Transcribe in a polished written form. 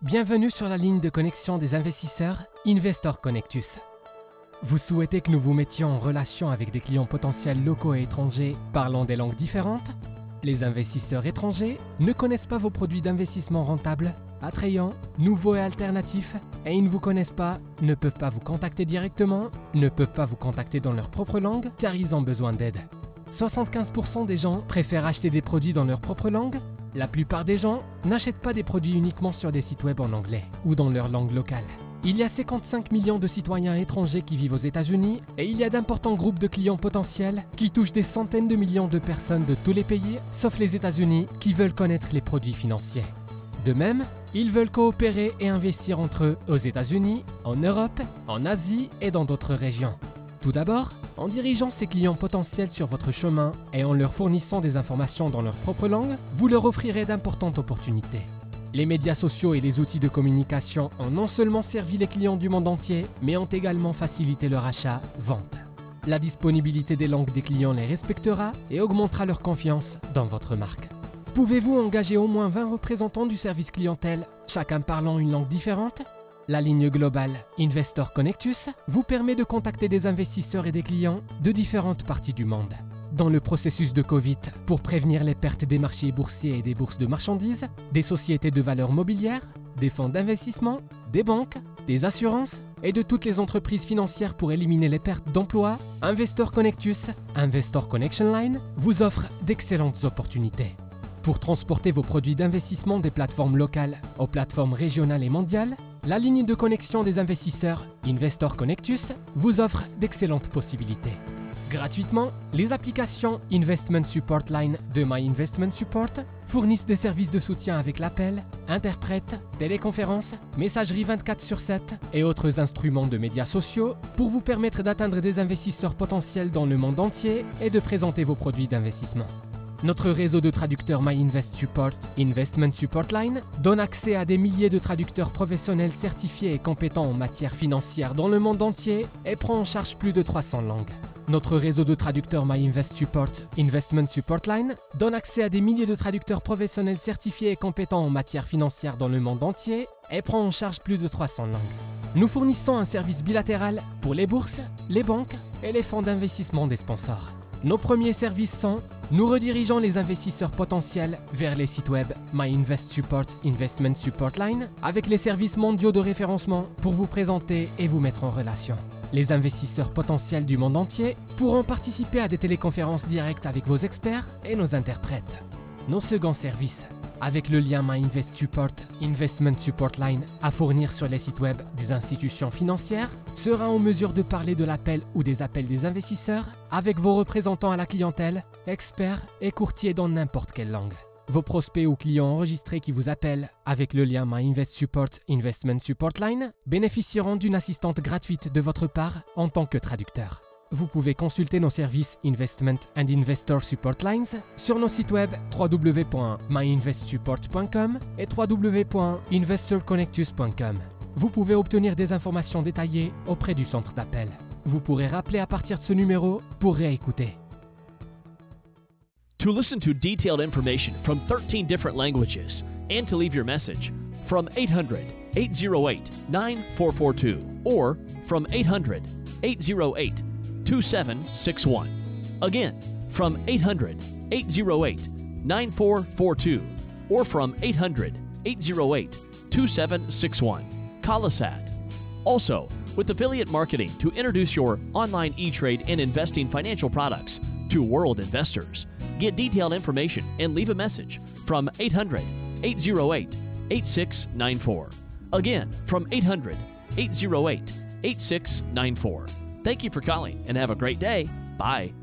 Bienvenue sur la ligne de connexion des investisseurs Investor Connectus. Vous souhaitez que nous vous mettions en relation avec des clients potentiels locaux et étrangers parlant des langues différentes? Les investisseurs étrangers ne connaissent pas vos produits d'investissement rentables, attrayants, nouveaux et alternatifs, et ils ne vous connaissent pas, ne peuvent pas vous contacter directement, ne peuvent pas vous contacter dans leur propre langue car ils ont besoin d'aide. 75% des gens préfèrent acheter des produits dans leur propre langue. La plupart des gens n'achètent pas des produits uniquement sur des sites web en anglais ou dans leur langue locale. Il y a 55 millions de citoyens étrangers qui vivent aux États-Unis et il y a d'importants groupes de clients potentiels qui touchent des centaines de millions de personnes de tous les pays, sauf les États-Unis, qui veulent connaître les produits financiers. De même, ils veulent coopérer et investir entre eux aux États-Unis, en Europe, en Asie et dans d'autres régions. Tout d'abord, en dirigeant ces clients potentiels sur votre chemin et en leur fournissant des informations dans leur propre langue, vous leur offrirez d'importantes opportunités. Les médias sociaux et les outils de communication ont non seulement servi les clients du monde entier, mais ont également facilité leur achat-vente. La disponibilité des langues des clients les respectera et augmentera leur confiance dans votre marque. Pouvez-vous engager au moins 20 représentants du service clientèle, chacun parlant une langue différente ? La ligne globale Investor Connectus vous permet de contacter des investisseurs et des clients de différentes parties du monde. Dans le processus de Covid, pour prévenir les pertes des marchés boursiers et des bourses de marchandises, des sociétés de valeurs mobilières, des fonds d'investissement, des banques, des assurances et de toutes les entreprises financières pour éliminer les pertes d'emplois, Investor Connectus, Investor Connection Line, vous offre d'excellentes opportunités. Pour transporter vos produits d'investissement des plateformes locales aux plateformes régionales et mondiales, la ligne de connexion des investisseurs Investor Connectus vous offre d'excellentes possibilités. Gratuitement, les applications Investment Support Line de My Investment Support fournissent des services de soutien avec l'appel, interprète, téléconférence, messagerie 24/7 et autres instruments de médias sociaux pour vous permettre d'atteindre des investisseurs potentiels dans le monde entier et de présenter vos produits d'investissement. Notre réseau de traducteurs My Invest Support, Investment Support Line, donne accès à des milliers de traducteurs professionnels certifiés et compétents en matière financière dans le monde entier et prend en charge plus de 300 langues. Notre réseau de traducteurs My Invest Support, Investment Support Line, donne accès à des milliers de traducteurs professionnels certifiés et compétents en matière financière dans le monde entier et prend en charge plus de 300 langues. Nous fournissons un service bilatéral pour les bourses, les banques et les fonds d'investissement des sponsors. Nos premiers services sont: nous redirigeons les investisseurs potentiels vers les sites web My Invest Support Investment Support Line avec les services mondiaux de référencement pour vous présenter et vous mettre en relation. Les investisseurs potentiels du monde entier pourront participer à des téléconférences directes avec vos experts et nos interprètes. Nos seconds services, avec le lien My Invest Support Investment Support Line à fournir sur les sites web des institutions financières, sera en mesure de parler de l'appel ou des appels des investisseurs avec vos représentants à la clientèle, experts et courtiers dans n'importe quelle langue. Vos prospects ou clients enregistrés qui vous appellent avec le lien My Invest Support Investment Support Line bénéficieront d'une assistante gratuite de votre part en tant que traducteur. Vous pouvez consulter nos services Investment and Investor Support Lines sur nos sites web www.myinvestsupport.com et www.investorconnectus.com. Vous pouvez obtenir des informations détaillées auprès du centre d'appel. Vous pourrez rappeler à partir de ce numéro pour réécouter. To listen to detailed information from 13 different languages and to leave your message, from 800-808-9442 or from 800-808-2761. Again, from 800-808-9442 or from 800-808-2761. Call us at. Also, with affiliate marketing to introduce your online e-trade and investing financial products to world investors. Get detailed information and leave a message from 800-808-8694. Again, from 800-808-8694. Thank you for calling and have a great day. Bye.